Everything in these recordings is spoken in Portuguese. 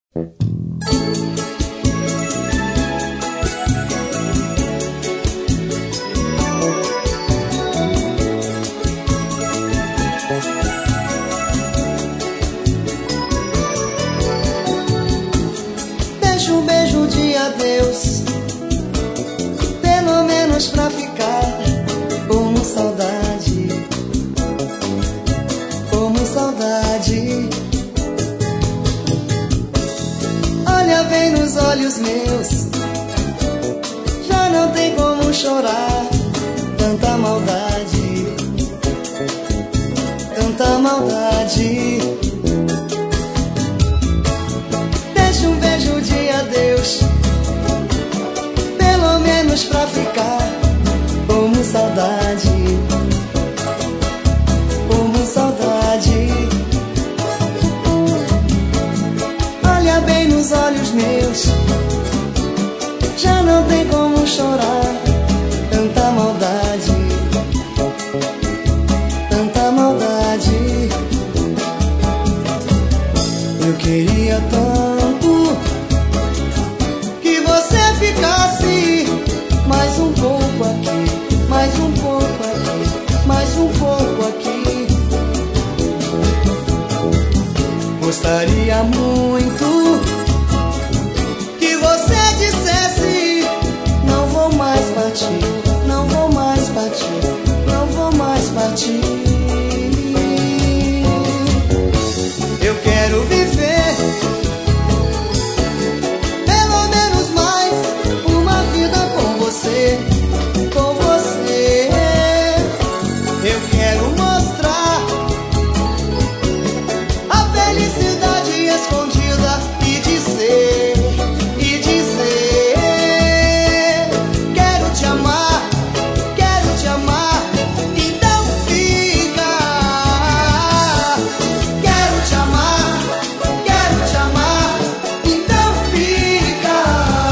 Deixa um beijo de adeus, pelo menos pra ficar como saudade, como saudade. Olha bem nos olhos meus, já não tem como chorar. Tanta maldade, tanta maldade. Deixa um beijo de adeus, pelo menos pra ficar como saudade, como saudade. Olha bem nos olhos meus, já não tem como chorar. Tanta maldade, tanta maldade. Eu queria tanto que você ficasse mais um pouco aqui, mais um pouco aqui, mais um pouco aqui. Gostaria muito que você dissesse: não vou mais partir, não vou mais partir, não vou mais partir. Eu quero viver pelo menos mais uma vida com você, com você. Eu quero mostrar a felicidade escondida e dizer, quero te amar, então fica. Quero te amar, então fica.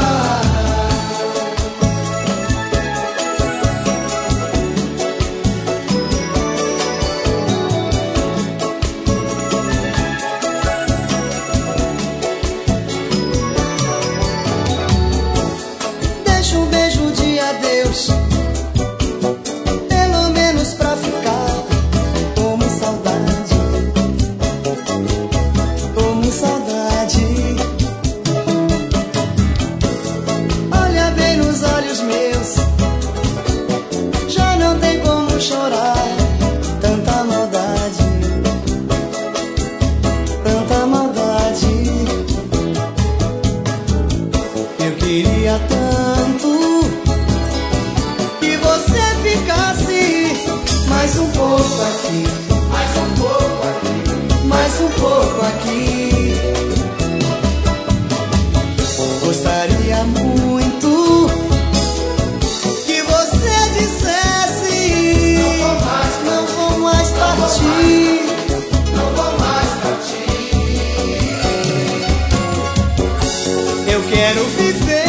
Deixa um beijo de adeus, pelo menos pra ficar como saudade, como saudade. Olha bem nos olhos meus, já não tem como chorar. Tanta maldade, tanta maldade. Eu queria tanto que você ficasse mais um pouco aqui, mais um pouco aqui, mais um pouco aqui. Gostaria muito que você dissesse: não vou mais partir, não vou mais partir. Eu quero viver